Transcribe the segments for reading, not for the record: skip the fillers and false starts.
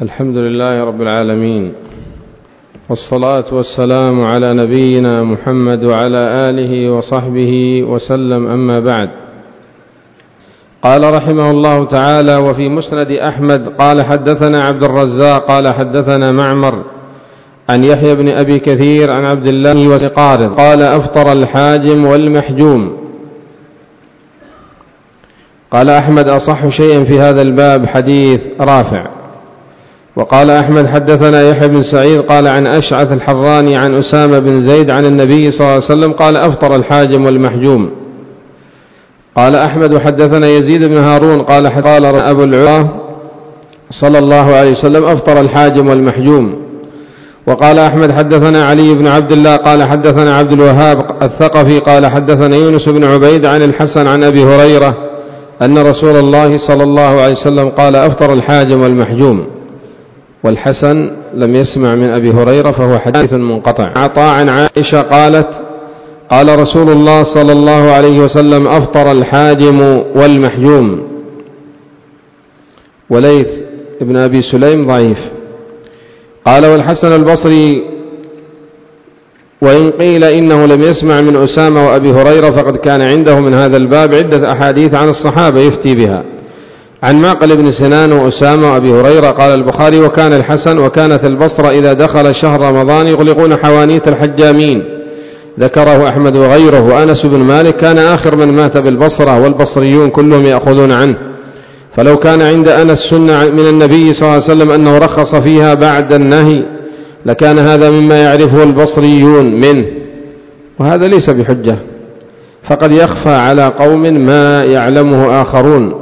الحمد لله رب العالمين، والصلاة والسلام على نبينا محمد وعلى آله وصحبه وسلم، أما بعد. قال رحمه الله تعالى: وفي مسند أحمد قال حدثنا عبد الرزاق قال حدثنا معمر عن يحيى بن أبي كثير عن عبد الله وقارض قال: أفطر الحاجم والمحجوم. قال أحمد: أصح شيء في هذا الباب حديث رافع. وقال أحمد: حدثنا يحيى بن سعيد قال عن أشعث الحراني عن أسامة بن زيد عن النبي صلى الله عليه وسلم قال: أفطر الحاجم والمحجوم. قال أحمد: وحدثنا يزيد بن هارون قال أبو العلا صلى الله عليه وسلم: أفطر الحاجم والمحجوم. وقال أحمد: حدثنا علي بن عبد الله قال حدثنا عبد الوهاب الثقفي قال حدثنا يونس بن عبيد عن الحسن عن أبي هريرة أن رسول الله صلى الله عليه وسلم قال: أفطر الحاجم والمحجوم. والحسن لم يسمع من أبي هريرة فهو حديث منقطع. عطاء عن عائشة قالت: قال رسول الله صلى الله عليه وسلم: أفطر الحاجم والمحجوم. وليث ابن أبي سليم ضعيف. قال: والحسن البصري وإن قيل إنه لم يسمع من أسامة وأبي هريرة فقد كان عنده من هذا الباب عدة أحاديث عن الصحابة يفتي بها، عن معقل بن سنان وأسامة وأبي هريرة. قال البخاري: وكان الحسن وكانت البصرة إذا دخل شهر رمضان يغلقون حوانيت الحجامين. ذكره أحمد وغيره. وأنس بن مالك كان آخر من مات بالبصرة، والبصريون كلهم يأخذون عنه، فلو كان عند أنس سنة من النبي صلى الله عليه وسلم أنه رخص فيها بعد النهي لكان هذا مما يعرفه البصريون منه، وهذا ليس بحجة، فقد يخفى على قوم ما يعلمه آخرون.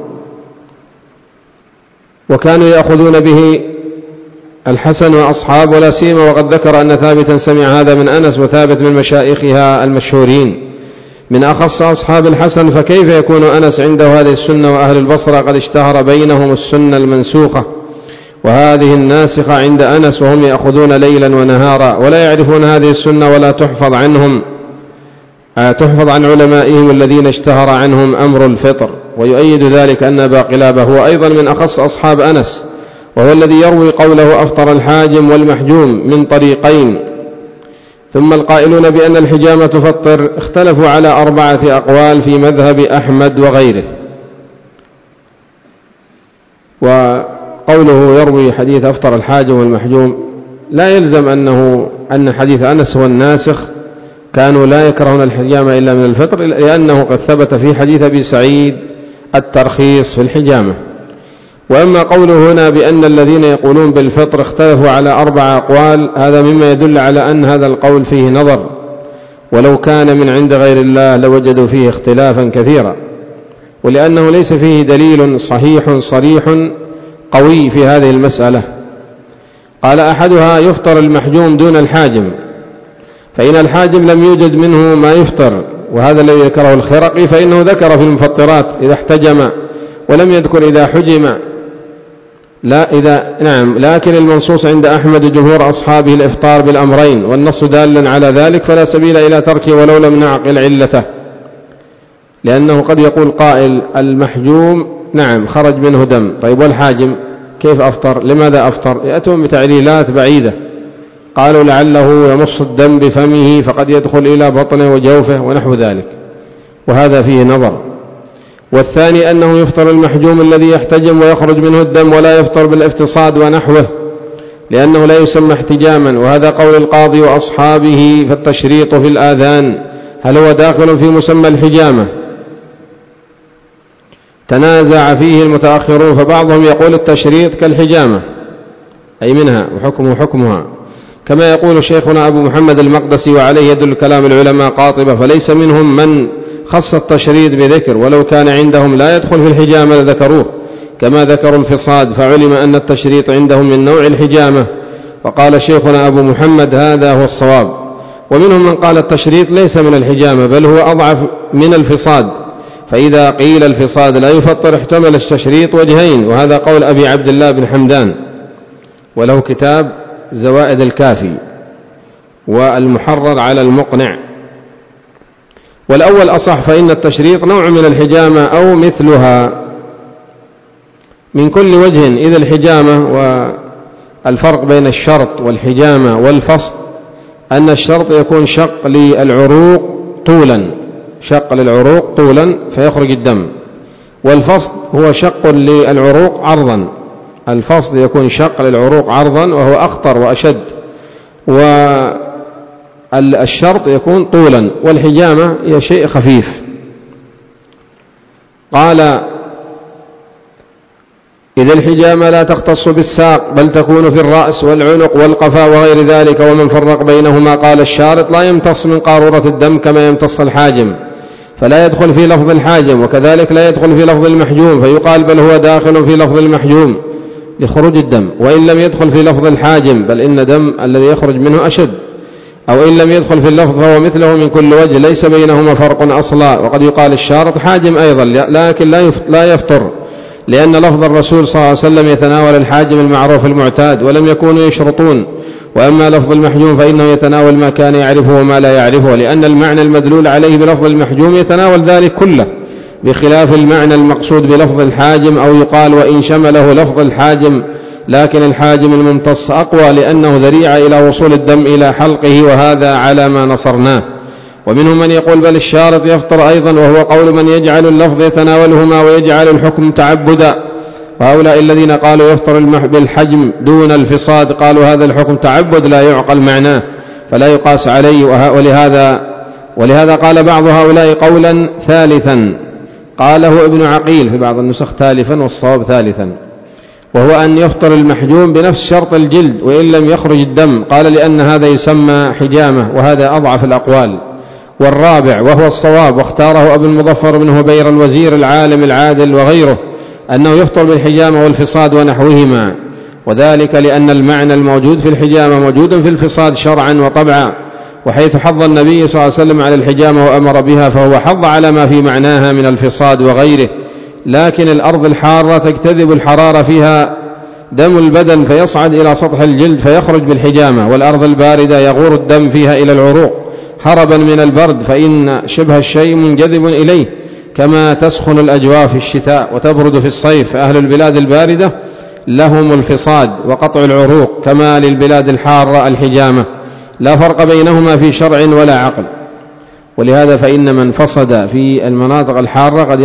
وكانوا يأخذون به الحسن وأصحاب، ولا سيما وقد ذكر أن ثابتا سمع هذا من أنس، وثابت من مشائخها المشهورين من أخص أصحاب الحسن، فكيف يكون أنس عنده هذه السنة وأهل البصرة قد اشتهر بينهم السنة المنسوخة وهذه الناسخة عند أنس، وهم يأخذون ليلا ونهارا ولا يعرفون هذه السنة ولا تحفظ عنهم، تحفظ عن علمائهم الذين اشتهر عنهم أمر الفطر. ويؤيد ذلك أن أبا قلابة هو أيضا من أخص أصحاب أنس، وهو الذي يروي قوله: أفطر الحاجم والمحجوم من طريقين. ثم القائلون بأن الحجامة تفطر اختلفوا على 4 أقوال في مذهب أحمد وغيره. وقوله يروي حديث أفطر الحاجم والمحجوم لا يلزم أن حديث أنس هو الناسخ، كانوا لا يكرهون الحجامة إلا من الفطر، لأنه قد ثبت في حديث أبي سعيد الترخيص في الحجامة. وأما قوله هنا بأن الذين يقولون بالفطر اختلفوا على 4 أقوال، هذا مما يدل على أن هذا القول فيه نظر، ولو كان من عند غير الله لوجدوا فيه اختلافا كثيرا، ولأنه ليس فيه دليل صحيح صريح قوي في هذه المسألة. قال أحدها: يفطر المحجوم دون الحاجم، فإن الحاجم لم يوجد منه ما يفطر، وهذا الذي ذكره الخرقي، فإنه ذكر في المفطرات إذا احتجم ولم يذكر إذا حجم، لكن المنصوص عند أحمد وجمهور أصحابه الإفطار بالأمرين، والنص دال على ذلك، فلا سبيل إلى تركه ولو لم نعقل علته، لأنه قد يقول قائل: المحجوم خرج منه دم، طيب والحاجم كيف أفطر؟ لماذا أفطر؟ يأتون بتعليلات بعيدة، قالوا لعله يمص الدم بفمه فقد يدخل إلى بطنه وجوفه ونحو ذلك، وهذا فيه نظر. والثاني أنه يفطر المحجوم الذي يحتجم ويخرج منه الدم، ولا يفطر بالافتصاد ونحوه، لأنه لا يسمى احتجاما، وهذا قول القاضي وأصحابه. فالتشريط في الآذان هل هو داخل في مسمى الحجامة؟ تنازع فيه المتأخرون، فبعضهم يقول التشريط كالحجامة أي منها وحكمه حكمها، كما يقول شيخنا أبو محمد المقدسي، وعليه يدل كلام العلماء قاطبة، فليس منهم من خص التشريط بذكر، ولو كان عندهم لا يدخل في الحجامة لذكروه، كما ذكروا الفصاد، فعلم أن التشريط عندهم من نوع الحجامة. وقال شيخنا أبو محمد: هذا هو الصواب. ومنهم من قال التشريط ليس من الحجامة بل هو أضعف من الفصاد، فإذا قيل الفصاد لا يفطر احتمل التشريط وجهين، وهذا قول أبي عبد الله بن حمدان، وله كتاب زوائد الكافي والمحرر على المقنع. والأول أصح، فإن التشريط نوع من الحجامة أو مثلها من كل وجه، إذا الحجامة الفرق بين الشرط والحجامة والفصد أن الشرط يكون شق للعروق طولا فيخرج الدم، والفصد هو شق للعروق عرضا. الفصد يكون شق للعروق عرضا وهو أخطر وأشد، والشرط يكون طولا، والحجامة هي شيء خفيف. قال: إذا الحجامة لا تختص بالساق بل تكون في الرأس والعنق والقفا وغير ذلك، ومن فرق بينهما قال الشارط: لا يمتص من قارورة الدم كما يمتص الحاجم، فلا يدخل في لفظ الحاجم، وكذلك لا يدخل في لفظ المحجوم، فيقال بل هو داخل في لفظ المحجوم لخروج الدم، وإن لم يدخل في لفظ الحاجم بل إن دم الذي يخرج منه أشد، أو إن لم يدخل في اللفظ فهو مثله من كل وجه ليس بينهما فرق أصلا. وقد يقال الشارط حاجم أيضا، لكن لا يفطر، لأن لفظ الرسول صلى الله عليه وسلم يتناول الحاجم المعروف المعتاد ولم يكونوا يشرطون، وأما لفظ المحجوم فإنه يتناول ما كان يعرفه وما لا يعرفه، لأن المعنى المدلول عليه بلفظ المحجوم يتناول ذلك كله، بخلاف المعنى المقصود بلفظ الحاجم. أو يقال وإن شمله لفظ الحاجم لكن الحاجم الممتص أقوى، لأنه ذريعة إلى وصول الدم إلى حلقه، وهذا على ما نصرناه. ومنهم من يقول بل الشارط يفطر أيضا، وهو قول من يجعل اللفظ يتناولهما ويجعل الحكم تعبدا، وهؤلاء الذين قالوا يفطر بالحجم دون الفصاد قالوا هذا الحكم تعبد لا يعقل معناه فلا يقاس عليه. ولهذا قال بعض هؤلاء قولا ثالثا قاله ابن عقيل في بعض النسخ ثالثا والصواب ثالثا، وهو أن يفطر المحجوم بنفس شرط الجلد وإن لم يخرج الدم، قال لأن هذا يسمى حجامة، وهذا أضعف الأقوال. والرابع وهو الصواب واختاره أبو المظفر بن هبير الوزير العالم العادل وغيره أنه يفطر بالحجامة والفصاد ونحوهما، وذلك لأن المعنى الموجود في الحجامة موجود في الفصاد شرعا وطبعا، وحيث حض النبي صلى الله عليه وسلم على الحجامة وأمر بها فهو حض على ما في معناها من الفصاد وغيره. لكن الأرض الحارة تجتذب الحرارة فيها دم البدن فيصعد إلى سطح الجلد فيخرج بالحجامة، والأرض الباردة يغور الدم فيها إلى العروق هربا من البرد، فإن شبه الشيء منجذب إليه، كما تسخن الأجواء في الشتاء وتبرد في الصيف، فأهل البلاد الباردة لهم الفصاد وقطع العروق، كما للبلاد الحارة الحجامة، لا فرق بينهما في شرع ولا عقل. ولهذا فإن من فصد في المناطق الحارة قد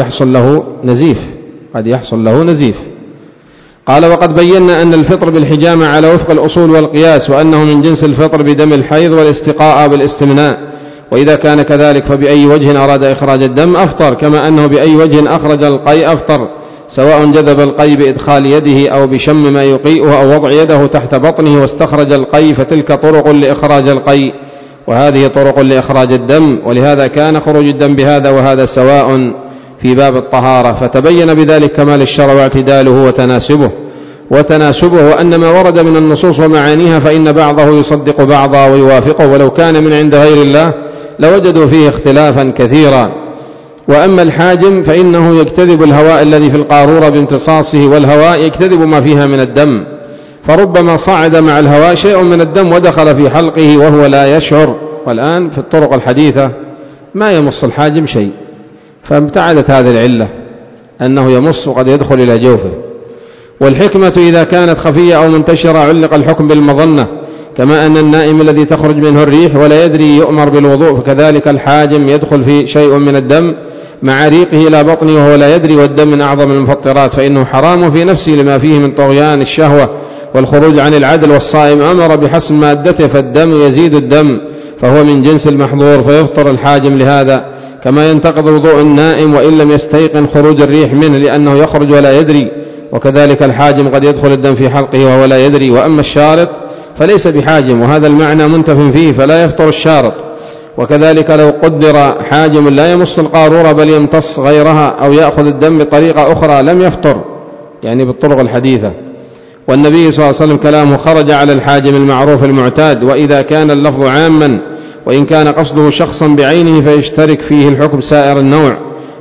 يحصل له نزيف. قال وقد بينا أن الفطر بالحجامة على وفق الأصول والقياس، وأنه من جنس الفطر بدم الحيض والاستقاء بالاستمناء، وإذا كان كذلك فبأي وجه أراد إخراج الدم أفطر، كما أنه بأي وجه أخرج القيء أفطر، سواء جذب القيء بإدخال يده أو بشم ما يقيئه أو وضع يده تحت بطنه واستخرج القيء، فتلك طرق لإخراج القيء، وهذه طرق لإخراج الدم. ولهذا كان خروج الدم بهذا وهذا سواء في باب الطهارة، فتبين بذلك كمال الشرع واعتداله وتناسبه، وأن ما ورد من النصوص ومعانيها فإن بعضه يصدق بعضا ويوافقه، ولو كان من عند غير الله لوجدوا فيه اختلافا كثيرا. وأما الحاجم فإنه يجتذب الهواء الذي في القارورة بامتصاصه، والهواء يجتذب ما فيها من الدم، فربما صعد مع الهواء شيء من الدم ودخل في حلقه وهو لا يشعر. والآن في الطرق الحديثة ما يمص الحاجم شيء، فابتعدت هذه العلة أنه يمص وقد يدخل إلى جوفه. والحكمة إذا كانت خفية أو منتشرة علق الحكم بالمظنة، كما أن النائم الذي تخرج منه الريح ولا يدري يؤمر بالوضوء، فكذلك الحاجم يدخل في شيء من الدم مع ريقه إلى بطنه وهو لا يدري، والدم من أعظم المفطرات، فإنه حرام في نفسه لما فيه من طغيان الشهوة والخروج عن العدل. والصائم أمر بحسب مادته، فالدم يزيد الدم فهو من جنس المحظور، فيفطر الحاجم لهذا، كما ينتقض وضوء النائم وإن لم يستيقن خروج الريح منه لأنه يخرج ولا يدري، وكذلك الحاجم قد يدخل الدم في حلقه وهو لا يدري. وأما الشارط فليس بحاجم، وهذا المعنى منتف فيه، فلا يفطر الشارط. وكذلك لو قدر حاجم لا يمص القارورة بل يمتص غيرها أو يأخذ الدم بطريقة أخرى لم يفطر، يعني بالطرق الحديثة. والنبي صلى الله عليه وسلم كلامه خرج على الحاجم المعروف المعتاد، وإذا كان اللفظ عاما وإن كان قصده شخصا بعينه فيشترك فيه الحكم سائر النوع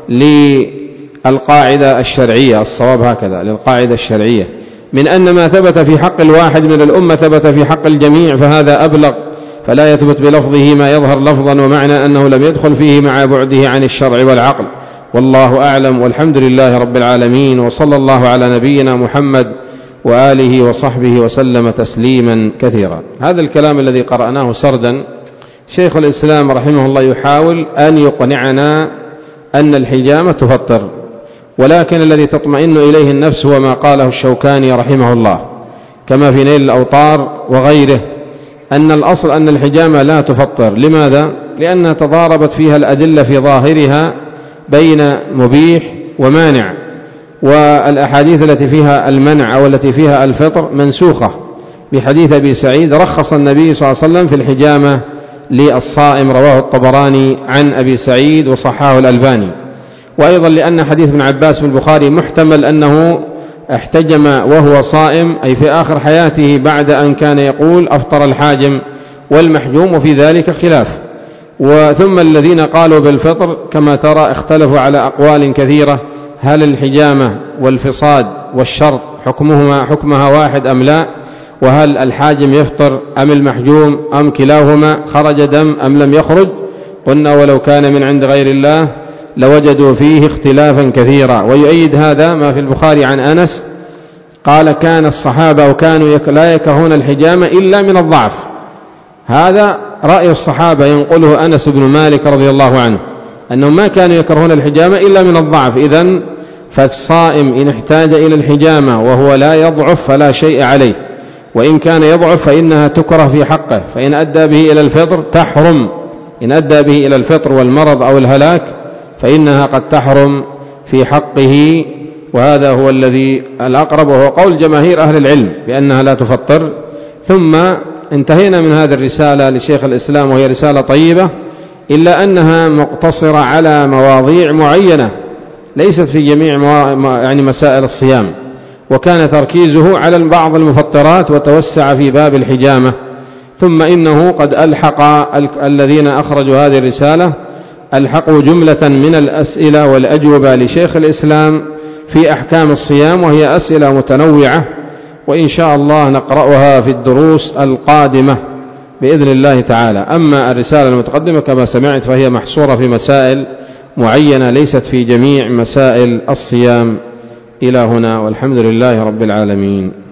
للقاعدة الشرعية. الصواب هكذا للقاعدة الشرعية، من أن ما ثبت في حق الواحد من الأمة ثبت في حق الجميع، فهذا أبلغ، فلا يثبت بلفظه ما يظهر لفظا، ومعنى أنه لم يدخل فيه مع بعده عن الشرع والعقل. والله أعلم، والحمد لله رب العالمين، وصلى الله على نبينا محمد وآله وصحبه وسلم تسليما كثيرا. هذا الكلام الذي قرأناه سردا شيخ الإسلام رحمه الله يحاول أن يقنعنا أن الحجامة تفطر، ولكن الذي تطمئن إليه النفس هو ما قاله الشوكاني رحمه الله كما في نيل الأوطار وغيره، أن الأصل أن الحجامة لا تفطر. لماذا؟ لأنها تضاربت فيها الأدلة في ظاهرها بين مبيح ومانع، والأحاديث التي فيها المنع أو التي فيها الفطر منسوخة بحديث أبي سعيد رخص النبي صلى الله عليه وسلم في الحجامة للصائم، رواه الطبراني عن أبي سعيد وصححه الألباني. وأيضا لأن حديث ابن عباس في البخاري محتمل أنه احتجم وهو صائم، أي في آخر حياته بعد أن كان يقول أفطر الحاجم والمحجوم، وفي ذلك خلاف. وثم الذين قالوا بالفطر كما ترى اختلفوا على أقوال كثيرة، هل الحجامة والفصاد والشرط حكمها واحد أم لا؟ وهل الحاجم يفطر أم المحجوم أم كلاهما؟ خرج دم أم لم يخرج؟ قلنا ولو كان من عند غير الله لوجدوا فيه اختلافا كثيرا. ويؤيد هذا ما في البخاري عن أنس قال كان الصحابة وكانوا لا يكرهون الحجامة إلا من الضعف. هذا رأي الصحابة ينقله أنس بن مالك رضي الله عنه، أنهم ما كانوا يكرهون الحجامة إلا من الضعف. إذن فالصائم إن احتاج إلى الحجامة وهو لا يضعف فلا شيء عليه، وإن كان يضعف فإنها تكره في حقه، فإن أدى به إلى الفطر تحرم، إن أدى به إلى الفطر والمرض أو الهلاك فإنها قد تحرم في حقه. وهذا هو الذي الأقرب، وهو قول جماهير أهل العلم بأنها لا تفطر. ثم انتهينا من هذه الرسالة لشيخ الإسلام، وهي رسالة طيبة إلا أنها مقتصرة على مواضيع معينة ليست في جميع يعني مسائل الصيام، وكان تركيزه على بعض المفطرات وتوسع في باب الحجامة. ثم إنه قد ألحق الذين أخرجوا هذه الرسالة ألحقوا جملة من الأسئلة والأجوبة لشيخ الإسلام في أحكام الصيام، وهي أسئلة متنوعة، وإن شاء الله نقرأها في الدروس القادمة بإذن الله تعالى. أما الرسالة المتقدمة كما سمعت فهي محصورة في مسائل معينة ليست في جميع مسائل الصيام. إلى هنا، والحمد لله رب العالمين.